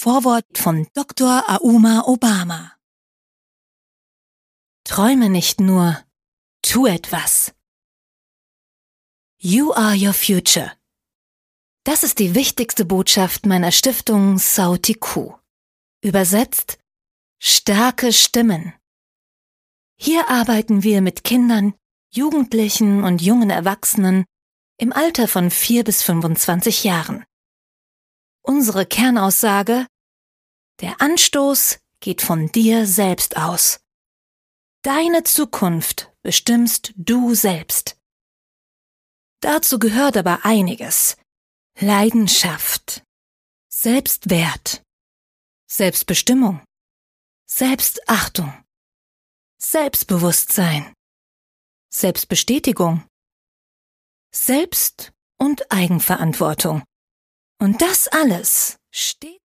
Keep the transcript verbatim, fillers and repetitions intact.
Vorwort von Doktor Auma Obama. Träume nicht nur, tu etwas. You are your future. Das ist die wichtigste Botschaft meiner Stiftung Sauti Kuu. Übersetzt: starke Stimmen. Hier arbeiten wir mit Kindern, Jugendlichen und jungen Erwachsenen im Alter von vier bis fünfundzwanzig Jahren. Unsere Kernaussage: der Anstoß geht von dir selbst aus. Deine Zukunft bestimmst du selbst. Dazu gehört aber einiges: Leidenschaft, Selbstwert, Selbstbestimmung, Selbstachtung, Selbstbewusstsein, Selbstbestätigung, Selbst- und Eigenverantwortung. Und das alles steht